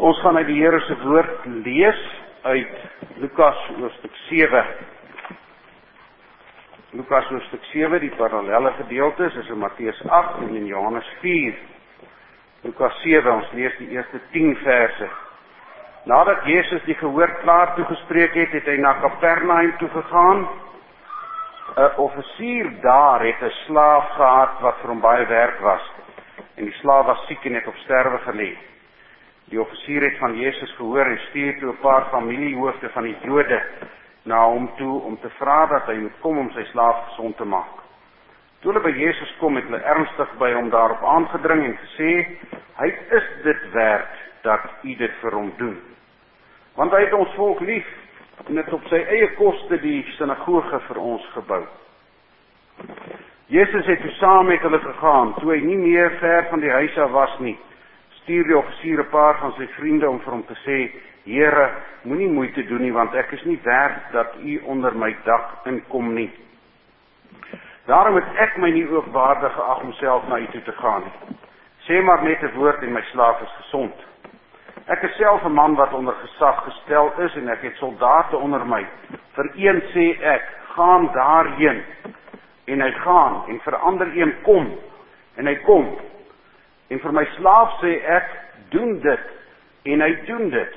Ons gaan uit die Here se woord lees uit Lukas hoofstuk 7. Lukas hoofstuk 7, die parallelle gedeeltes is in Matteus 8 en in Johannes 4. Lukas 7, ons lees die eerste 10 verse. Nadat Jesus die gehoor klaar toegespreek het, het hy na Kapernaum toe gegaan. 'n Offisier daar het 'n slaaf gehad wat vir hom baie werk was. En die slaaf was siek en het op sterwe gelê. Die offisier het van Jesus gehoor en stuur toe 'n paar familiehoofde van die Jode na hom toe om te vra dat hy moet kom om sy slaaf gesond te maak. Toe hulle by Jesus kom, het hulle ernstig by hom daarop aangedring en gesê, hy is dit werd dat u dit vir hom doen. Want hy het ons volk lief en het op sy eie koste die sinagoge vir ons gebou. Jesus het toe saam met hulle gegaan, toe hy nie meer ver van die huis af was nie, stuur die offisier 'n paar van sy vriende om vir hom te sê, Here, moenie moeite doen nie, want ek is nie werd dat u onder my dak inkom nie. Daarom het ek my nie ook waardig geag om self na u toe te gaan nie. Sê maar net 'n woord en my slaaf is gesond. Ek is self 'n man wat onder gesag gestel is en ek het soldate onder my. Vir een sê ek, gaan daarheen. En hy gaan, en vir ander een kom, en hy kom. En vir my slaaf sê ek, doen dit, en hy doen dit.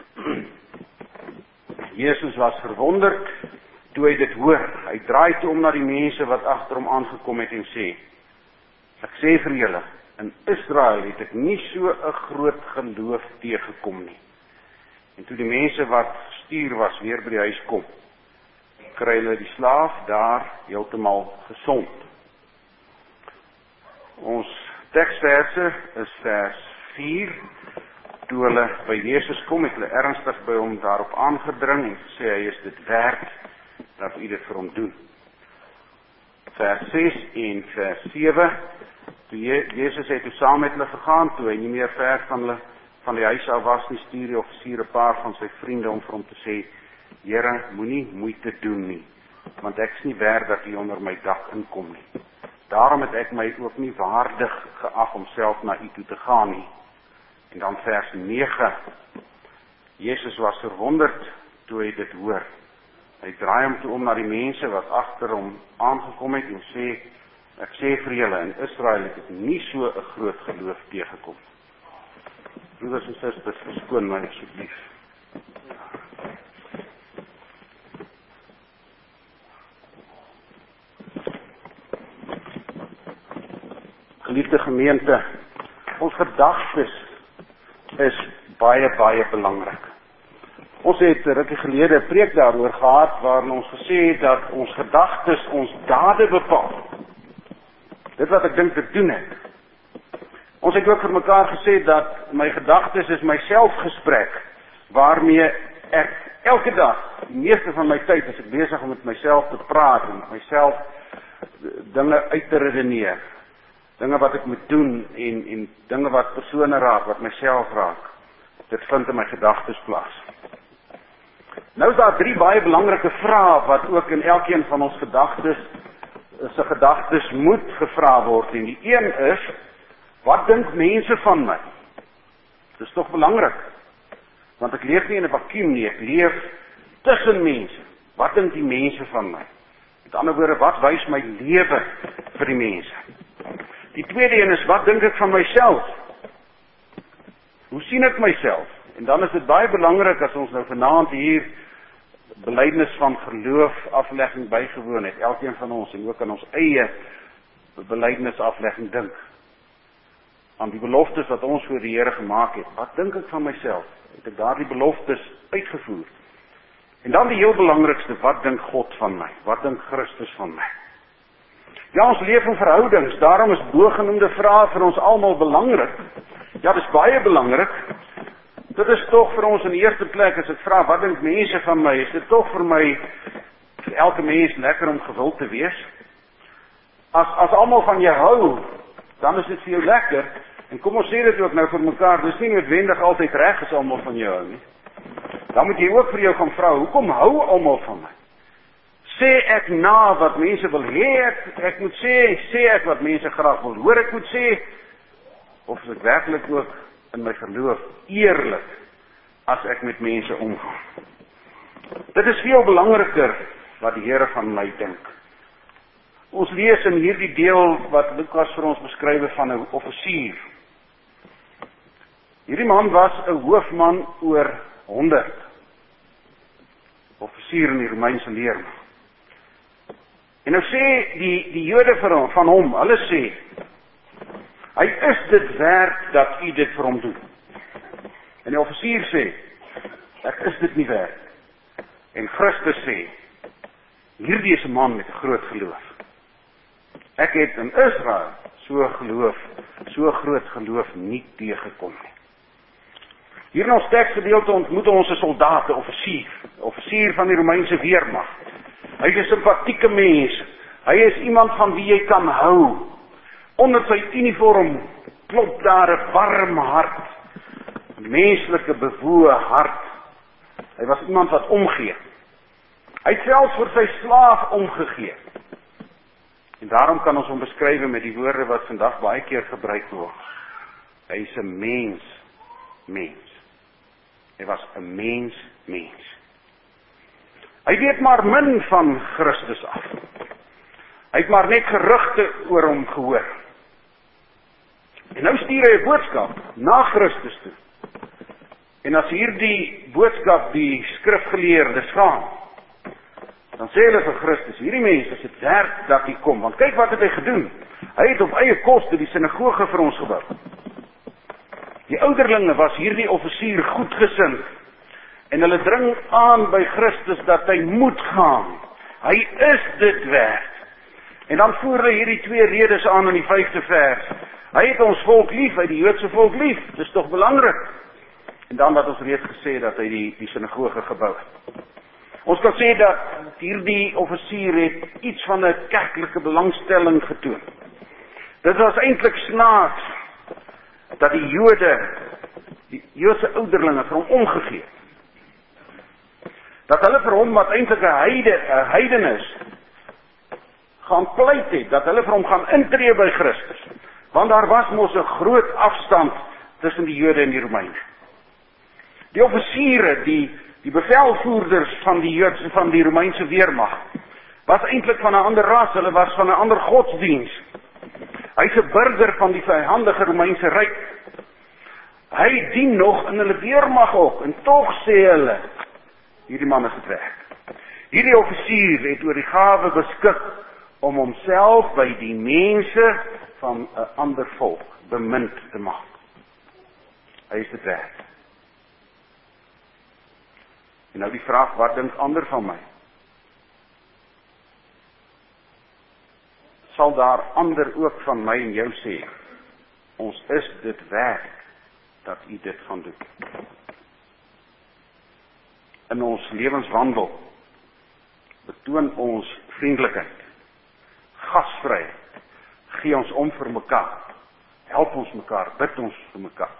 Jesus was verwonderd toe hy dit hoor. Hy draai toe om na die mense wat agter hom aangekom het en sê, ek sê vir julle, in Israel het ek nie so 'n groot geloof teëgekom nie. En toe die mense wat gestuur was weer by die huis kom, kry hulle die slaaf daar heeltemal gesond. Ons teksverse is vers 4. Toe hulle by Jesus kom, het hulle ernstig by hom daarop aangedring en gesê hy is dit werd dat u dit vir hom doen. Vers 6 en vers 7. Toe Jesus het toe saam met hulle gegaan, toe hy nie meer ver van die huis af was nie, stuur die offisier 'n paar van sy vriende om vir hom te sê, Here, moenie moeite doen nie, want ek is nie werd dat u onder my dak inkom nie. Daarom het ek my ook nie waardig geag om self na u toe te gaan nie. En dan vers 9. Jesus was verwonderd toe hy dit hoor. Hy draai hom toe om na die mense wat agter hom aangekom het en sê, ek sê vir julle, in Israel het ek nie so 'n groot geloof teëgekom. Broeders en susters, verskoon my asseblief. Geliefde gemeente, ons gedagtes is baie belangrik. Ons het 'n rukkie gelede 'n preek daaroor gehad waarin ons gesê het dat ons gedagtes ons dade bepaal. Dit wat ek dink te doen het. Ons het ook vir mekaar gesê dat my gedagtes is my selfgesprek waarmee ek elke dag, die meeste van my tyd is ek besig om met myself te praat en met myself dinge uit te redeneer. Dinge wat ek moet doen en dinge wat persone raak, wat myself raak. Dit vind in my gedagtes plaas. Nou is daar 3 baie belangrike vrae wat ook in elkeen van ons gedagtes moet gevra word. En die een is, wat dink mense van my? Dit is tog belangrik. Want ek leef nie in 'n vakuum nie, ek leef tussen mense. Wat dink die mense van my? Met ander woorde, wat wys my lewe vir die mense? Die tweede een is, wat dink ek van myself? Hoe sien ek myself? En dan is dit baie belangrik as ons nou vanaand hier belydenis van geloof aflegging bygewoon het, elkeen van ons en ook aan ons eie belydenis aflegging dink. Aan die beloftes wat ons voor die Here gemaak het. Wat dink ek van myself? Het ek daardie beloftes uitgevoer? En dan die heel belangrikste, wat dink God van my? Wat dink Christus van my? Ja, ons leef in verhoudings, daarom is bogenoemde vrae vir ons almal belangrik. Ja, dit is baie belangrik. Dit is tog vir ons in die eerste plek, as ek vra, wat dink mense van my, is dit tog vir my, vir elke mens lekker om gewild te wees. As almal van jou hou, dan is dit vir jou lekker, en kom ons sê dit ook nou vir mekaar, dis nie noodwendig altyd reg as almal van jou hou nie. Dan moet jy ook vir jou gaan vra, hoekom hou almal van my? Sê ek na wat mense wil hê, ek moet sê ek wat mense graag wil hoor ek moet sê, of is ek werklik ook in my geloof eerlik as ek met mense omgaan. Dit is veel belangriker wat die Here van my dink. Ons lees in hierdie deel wat Lukas vir ons beskryf van 'n offisier. Hierdie man was 'n hoofman oor 100. Offisier in die Romeinse leermag. En nou sê die Jode van hom, hulle sê, hy is dit werd dat u dit vir hom doen. En die offisier sê, ek is dit nie werd. En Christus sê, hierdie is 'n man met 'n groot geloof. Ek het in Israel so groot geloof nie teëgekom nie. Hier in ons teksgedeelte ontmoet ons 'n soldaat, 'n offisier van die Romeinse weermag. Hy is 'n simpatieke mens. Hy is iemand van wie jy kan hou. Onder sy uniform klop daar 'n warm hart, 'n menslike bewoë hart. Hy was iemand wat omgee. Hy het selfs vir sy slaaf omgegee. En daarom kan ons hom beskryf met die woorde wat vandag baie keer gebruik word. Hy is 'n mens. Hy was 'n mens. Hy weet maar min van Christus af. Hy het maar net gerugte oor hom gehoor. En nou stuur hy 'n boodskap na Christus toe. En as hierdie boodskap die skrifgeleerdes gaan, dan sê hulle vir Christus, hierdie mens is dit werd dat hy kom, want kyk wat het hy gedoen. Hy het op eie koste die sinagoge vir ons gebou. Die ouderlinge was hierdie offisier goedgesind, en hulle dring aan by Christus dat hy moet gaan. Hy is dit werd. En dan voer hy hierdie 2 redes aan in die 5de vers. Hy het ons volk lief, hy het die Joodse volk lief, dis tog belangrik. En dan wat ons reeds gesê dat hy die sinagoge gebou het. Ons kan sê dat hierdie offisier het iets van 'n kerklike belangstelling getoon. Dit was eintlik snaaks dat die Joodse ouderlinge vir hom omgegee het. Dat hulle vir hom wat eintlik 'n heiden is, gaan pleit het, dat hulle vir hom gaan intree by Christus. Want daar was mos 'n groot afstand tussen die Jode en die Romeine. Die offisiere, die bevelvoerders van die Romeinse weermag, was eintlik van 'n ander ras, hulle was van 'n ander godsdiens. Hy's 'n burger van die vyhandige Romeinse ryk. Hy dien nog in hulle weermag ook, en tog sê hulle, hierdie man is dit werd. Hierdie offisier het oor die gawe beskik om homself by die mense van 'n ander volk bemind te maak. Hy is dit werd. En nou die vraag, wat dink ander van my? Sal daar ander ook van my en jou sê, ons is dit werd dat u dit gaan doen? In ons lewenswandel betoon ons vriendelikheid, gasvryheid, gee ons om vir mekaar, help ons mekaar, bid ons vir mekaar.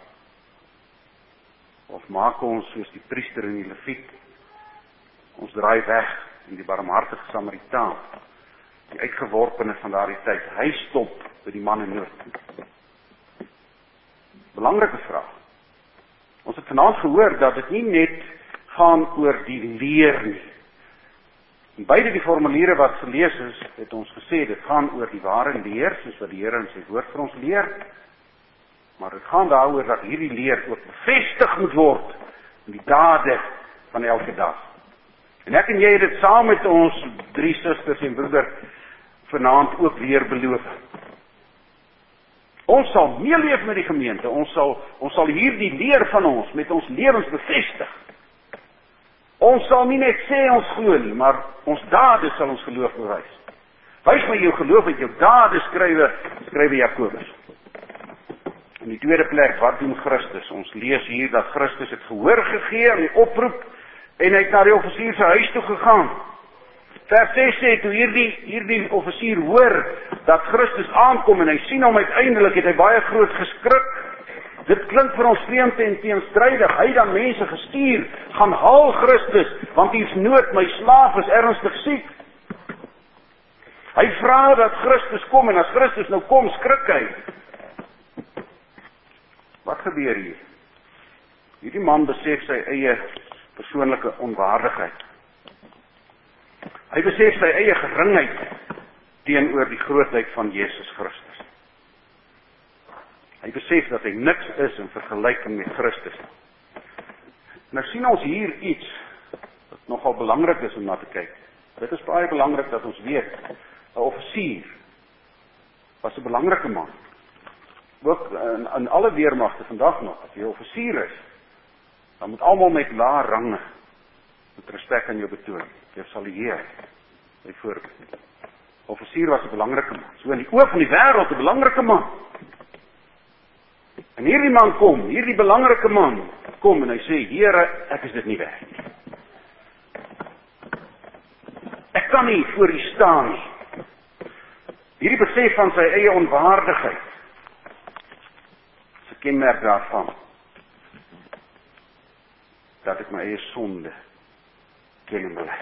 Of maak ons soos die priester en die leviet, ons draai weg en die barmhartige Samaritaan, die uitgeworpene van daardie tyd, hy stop by die man in nood. Belangrike vraag. Ons het vanaand gehoor dat dit nie net gaan oor die leer nie. En beide die formuliere wat gelees is, het ons gesê, dit gaan oor die ware leer, soos wat die Here in sy woord vir ons leer, maar dit gaan daaroor dat hierdie leer ook bevestig moet word in die dade van elke dag. En ek en jy het dit saam met ons 3 susters en broeder vanaand ook weer beloof. Ons sal meeleef met die gemeente, ons sal hierdie leer van ons met ons lewens bevestig. Ons sal nie net sê ons glo nie, maar ons dade sal ons geloof bewys. Wys my jou geloof uit jou dade, skrywe Jakobus. In die tweede plek, wat doen Christus? Ons lees hier dat Christus het gehoor gegee aan die oproep en hy het na die offisier se huis toe gegaan. Vers 6 sê, toe hierdie offisier hoor dat Christus aankom en hy sien hom uiteindelik, het hy baie groot geskrik. Dit klink vir ons vreemd en teenstrydig. Hy het dan mense gestuur, gaan haal Christus, want hier is nood, my slaaf is ernstig siek. Hy vra dat Christus kom, en as Christus nou kom, skrik hy. Wat gebeur hier? Hierdie man besef sy eie persoonlike onwaardigheid. Hy besef sy eie geringheid teenoor die grootheid van Jesus Christus. Hy besef dat hy niks is in vergelyking met Christus. Nou sien ons hier iets wat nogal belangrik is om na te kyk. Dit is baie belangrik dat ons weet, 'n offisier was 'n belangrike man. Ook in alle weermagte vandag nog, as jy 'n offisier is, dan moet almal met lae range met respek aan jou betoon. Jy sal eer, byvoorbeeld. Offisier was 'n belangrike man. So in die oog van die wêreld 'n belangrike man. En hierdie man kom, hierdie belangrike man kom en hy sê, Here, ek is dit nie werd nie. Ek kan nie voor U staan nie. Hierdie besef van sy eie onwaardigheid is 'n kenmerk daarvan dat ek my eie sonde ken en bely.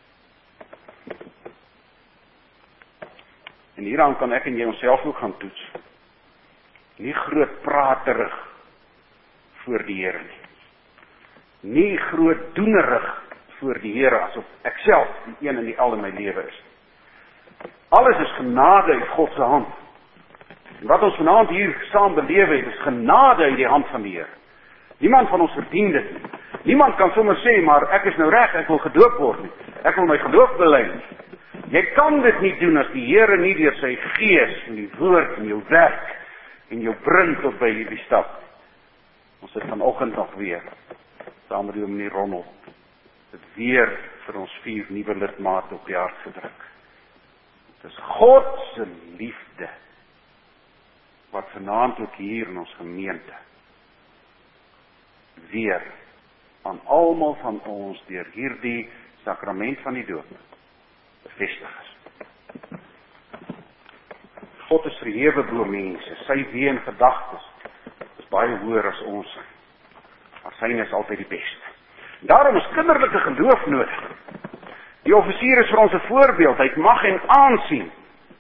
En hieraan kan ek en jy onsself ook gaan toets. Nie groot praterig voor die Here nie. Nie groot doenerig voor die Here asof ek self die een en die al in my lewe is. Alles is genade uit God se hand. En wat ons vanaand hier saam belewe het, is genade uit die hand van die Here. Niemand van ons verdien dit nie. Niemand kan sommer sê, maar ek is nou reg, ek wil gedoop word nie. Ek wil my geloof bely nie. Jy kan dit nie doen as die Here nie deur sy gees en die woord en jou werk en jou bring tot by hierdie stap. Ons het vanoggend nog weer, saam met die meneer Ronald, het weer vir ons 4 nuwe lidmate op die hart gedruk. Dit is God se liefde, wat vanaand ook hier in ons gemeente, weer, aan almal van ons, deur hierdie sakrament van die doop, bevestig is. God is verhewe bo mense, sy weë en gedagtes is baie hoër as ons, maar syne is altyd die beste. Daarom is kinderlike geloof nodig. Die offisier is vir ons 'n voorbeeld, hy het mag en aansien.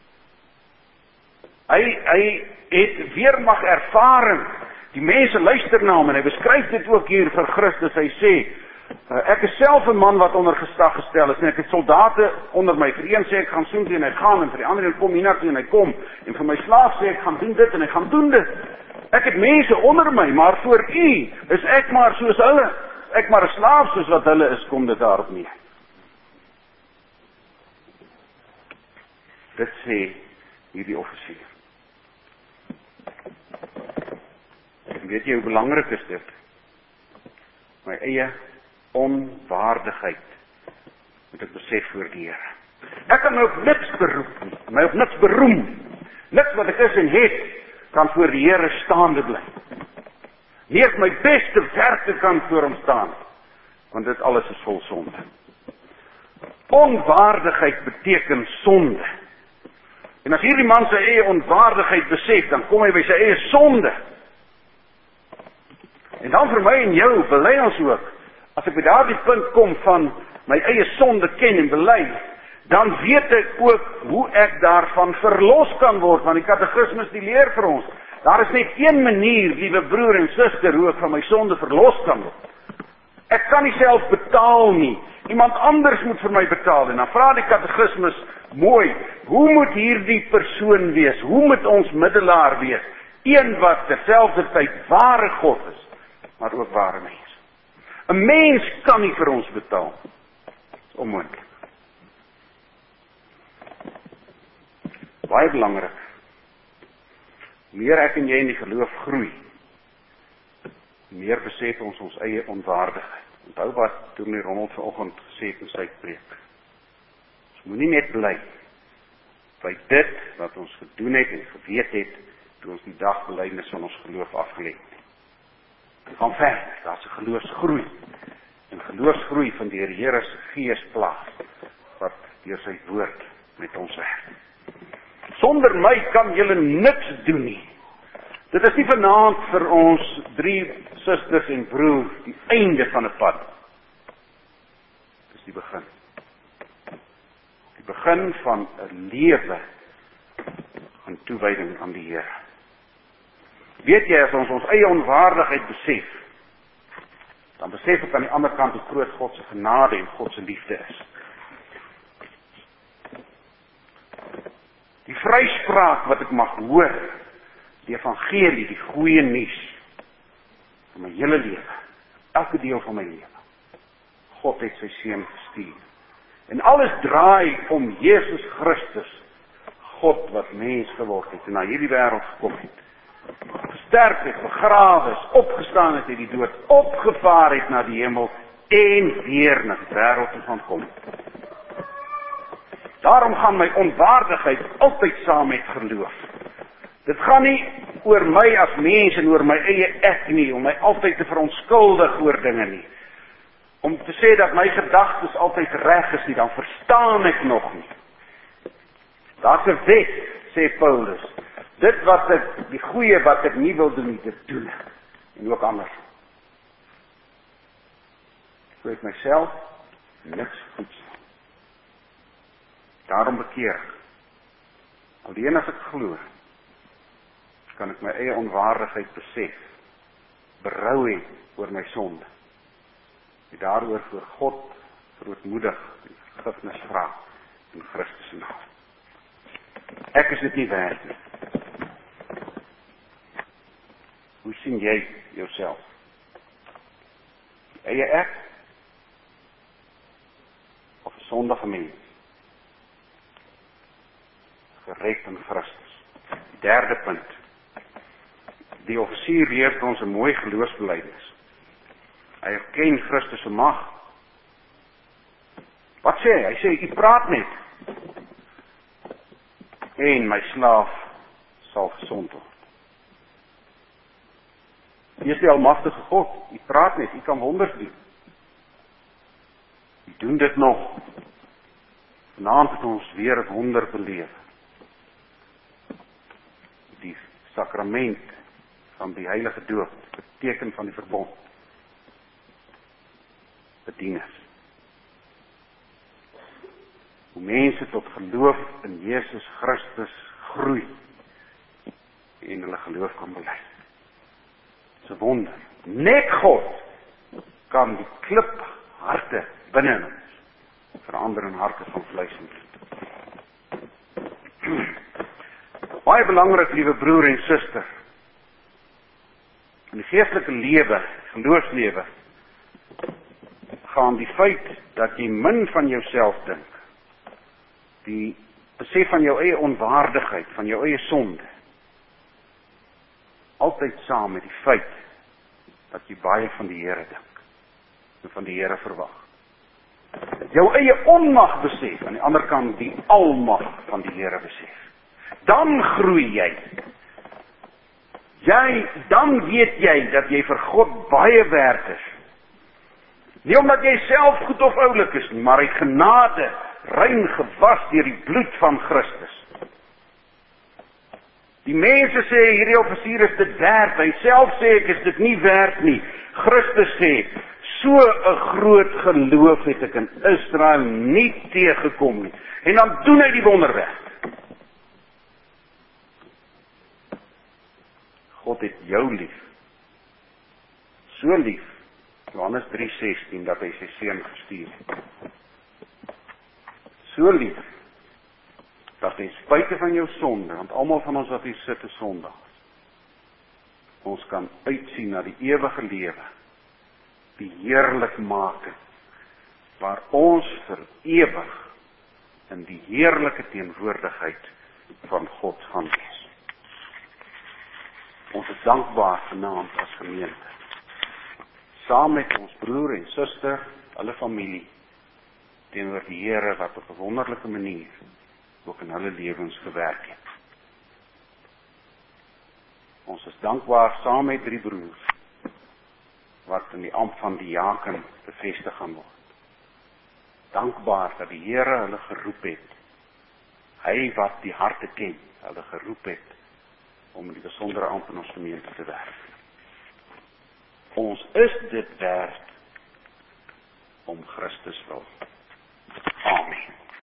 Hy het weermag ervaring. Die mense luister na hom en hy beskryf dit ook hier vir Christus. Hy sê, ek is self 'n man wat onder gesag gestel is, en ek het soldate onder my. Vir een sê ek gaan soen toe en hy gaan, en vir die ander een kom hiernatoe en hy kom, en vir my slaaf sê ek gaan doen dit en hy gaan doen dit. Ek het mense onder my, maar voor U is ek maar soos hulle. Ek maar 'n slaaf soos wat hulle is, kom dit daarop neer. Dit sê hierdie offisier. En weet jy hoe belangrik is dit? My eie onwaardigheid moet ek besef voor die Here. Ek kan my op niks beroep nie, my op niks beroem. Niks wat ek is en het, kan voor die Here staande bly. Nie ek my beste werke kan voor hom staan, want dit alles is vol sonde. Onwaardigheid beteken sonde. En as hierdie man sy eie onwaardigheid besef, dan kom hy by sy eie sonde. En dan vir my en jou bely ons ook, as ek by daardie punt kom van my eie sonde ken en bely, dan weet ek ook hoe ek daarvan verlos kan word, want die katekismes die leer vir ons. Daar is net een manier, liewe broer en suster, hoe ek van my sonde verlos kan word. Ek kan nie self betaal nie. Iemand anders moet vir my betaal. En dan vra die katekismes mooi, hoe moet hierdie persoon wees? Hoe moet ons middelaar wees? Een wat terselfdertyd ware God is, maar ook ware mens. 'n Mens kan nie vir ons betaal. Dit is onmoontlik. Baie belangrik. Meer ek en jy in die geloof groei, meer besef ons eie onwaardigheid. Onthou wat Dominee Ronald vanoggend gesê het in sy preek. Ons moenie net bly by dit wat ons gedoen het en geweet het, toe ons die dagbelydenis van ons geloof afgelê het. En gaan verder, daar is 'n geloofsgroei. En geloofsgroei van die Here se Gees plaas, wat deur sy woord met ons werk. Sonder my kan julle niks doen nie. Dit is nie vanaand vir ons 3 susters en broers die einde van 'n pad. Dit is die begin. Die begin van 'n lewe in toewyding aan die Here. Weet jy, as ons eie onwaardigheid besef, dan besef ek aan die ander kant hoe groot God se genade en God se liefde is. Die vryspraak wat ek mag hoor, die evangelie, die goeie nuus, van my hele lewe, elke deel van my lewe. God het sy seun gestuur. En alles draai om Jesus Christus, God wat mens geword het en na hierdie wêreld gekom het. Gesterf het, begrawe is, opgestaan het uit die dood, opgevaar het na die hemel en weer na die wêreld toe gaan kom. Daarom gaan my onwaardigheid altyd saam met geloof. Dit gaan nie oor my as mens en oor my eie ek nie, om my altyd te verontskuldig oor dinge nie. Om te sê dat my gedagtes altyd reg is nie, dan verstaan ek nog nie. Daar's 'n wet, sê Paulus. Dit wat ek, die goeie wat ek nie wil doen nie, dit doen ek. En ook anders. So ek myself niks goeds. Daarom bekeer ek. Alleen as ek glo, kan ek my eie onwaardigheid besef, berou hê oor my sonde, en daaroor voor God grootmoedig en vergifnis vra in Christus se naam. Ek is dit nie werd nie. Hoe sien jy jouself? Die eie ek of 'n sondige mens? Gered in Christus. Derde punt. Die offisier leer ons 'n mooi geloofsbelijdenis. Hy erken Christus se mag. Wat sê hy? Hy sê, "U praat net. En my slaaf sal gesond word." U is die almagtige God. U praat net, u kan wonders doen. U doen dit nog. Vanaand het ons weer 'n wonder beleef. Die sakrament van die heilige doop, die teken van die verbond, bedien is. Hoe mense tot geloof in Jesus Christus groei en hulle geloof kan bely. Dit is 'n wonder. Net God kan die klip harte binne in ons verander in harte van vleis en bloed. Baie belangrik, liewe broer en suster, in die geestelike lewe, geloofslewe, gaan die feit dat jy min van jouself dink, die besef van jou eie onwaardigheid, van jou eie sonde, altyd saam met die feit dat jy baie van die Here dink en van die Here verwag. Jou eie onmag besef, aan die ander kant die almag van die Here besef. Dan groei jy. Dan weet jy dat jy vir God baie werd is. Nie omdat jy self goed of oulik is nie, maar uit genade, rein gewas deur die bloed van Christus. Die mense sê, hierdie offisier is dit werd, hy self sê, ek is dit nie werd nie. Christus sê, so 'n groot geloof het ek in Israel nie teëgekom nie. En dan doen hy die wonderwerk. God het jou lief. So lief, Johannes 3:16, dat hy sy seun gestuur het. So lief, dat ten spyte van jou sonde, want almal van ons wat hier sit is sondaars, ons kan uitsien na die ewige lewe, die heerlikmaking, waar ons vir ewig in die heerlike teenwoordigheid van God gaan wees. Ons is dankbaar vanaand as gemeente, saam met ons broer en suster, hulle familie, teenoor die Here wat op 'n wonderlike manier ook in hulle lewens gewerk het. Ons is dankbaar saam met 3 broers wat in die ampt van diaken bevestig gaan word. Dankbaar dat die Here hulle geroep het. Hy wat die harte ken, hulle geroep het om in die besondere ampt in ons gemeente te werk. Ons is dit werd om Christus wil.